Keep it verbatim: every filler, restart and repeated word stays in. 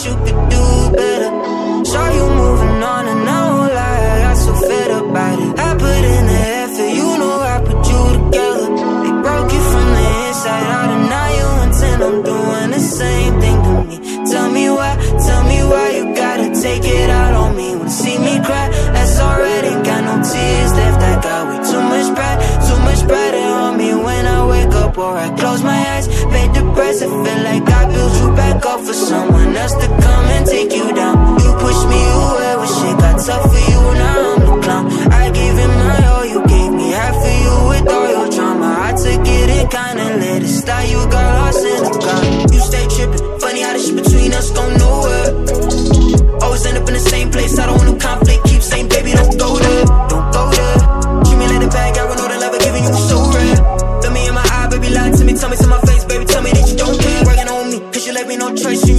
you could do better. Saw you moving on and I won't lie, I got so fed up about it. I put in the effort, you know I put you together. They broke you from the inside out and now you intend on doing the same thing to me. Tell me why, tell me why you gotta take it out on me. Wanna see me cry, that's alright, ain't got no tears left. I got way too much pride, too much pride on me. When I wake up or I close my eyes, paid the price, I feel like I built you back up for someone else to come and take you down. You pushed me away when shit got tough for you, now I'm the clown. I gave it my all, you gave me half of you with all your drama. I took it and kinda let it slide, you got lost in the crowd. You stay tripping, funny how the shit between us go nowhere. Always end up in the same place, I don't want no conflict. Keep saying, baby, don't go there, don't go there. Treat me like the bad guy with all the love I'm giving you so rare. Look me in my eye, baby, lie to me, tell me to my face, baby, tell me that you don't care. Working on me, cause you left me no choice, you